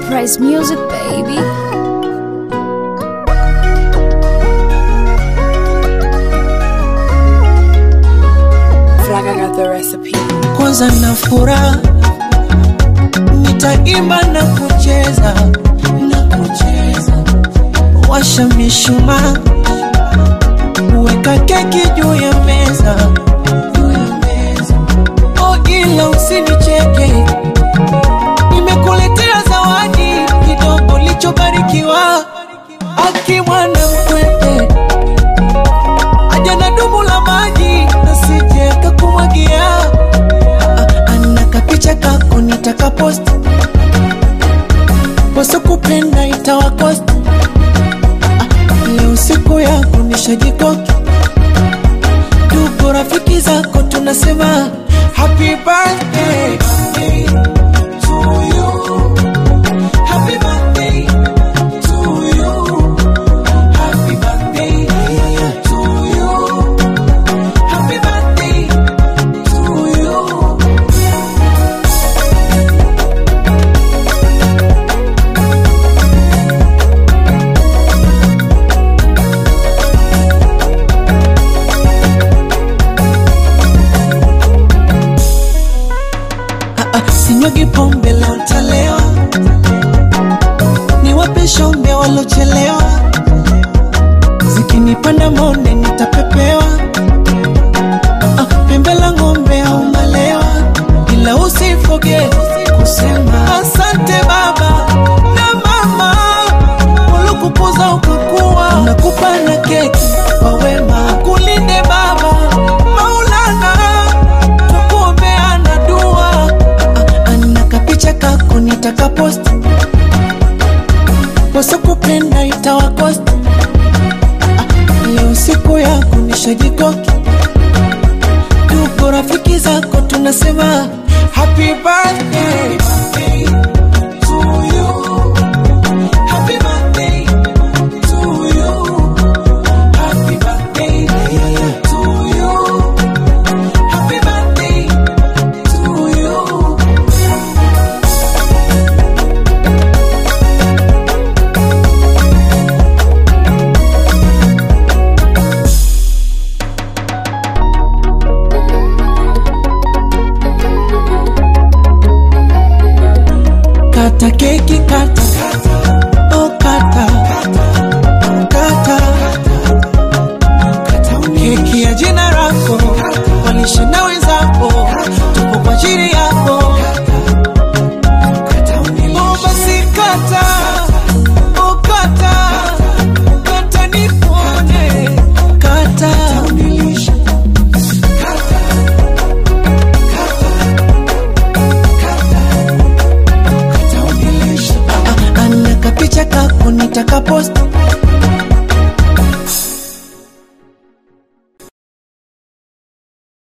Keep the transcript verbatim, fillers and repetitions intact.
Surprise music, baby. Flag, I got the recipe. Kwanza na furaha, nitaimba na kucheza, na kucheza. Washa mishumaa, weka keki juu ya meza, oh ila usinicheke, nimekuletea zawadi kidogo lichobarikiwa. Aki mwana mkwete, aja na dumu la maji, nasije kakumwagia. Anaka picha kako nitaka post, waso kupenda itawakost. Leo siku yako nishajikoki, tuko rafiki zako tunasema happy birthday to you, happy birthday to you, happy birthday to you, happy birthday to you. Sinyugi pombe leo ntalewa, niwape shombe walochelewa. Zikinipanda monde nitapepewa, pembe la ngombe au malewa. Ila usiforget kusema asante baba na mama, walokukuza ukakuwa. Nakupa na keki kwa wema, kulinde baba Maulana, tukuombea na dua. Picha kako nitaka post, waso kupenda itawakost. Leo siku yako nishajikoki, tuko rafiki zako tunasema happy birthday to you, happy birthday to you, happy birthday to you, happy birthday to you. Kata keki kata, oh kata, kata, keki ya jina lako, walishe na wenzako, tupo kwa ajili yako. Oh basi kata, oh kata, kata nipone, kata, picha kako nitaka post,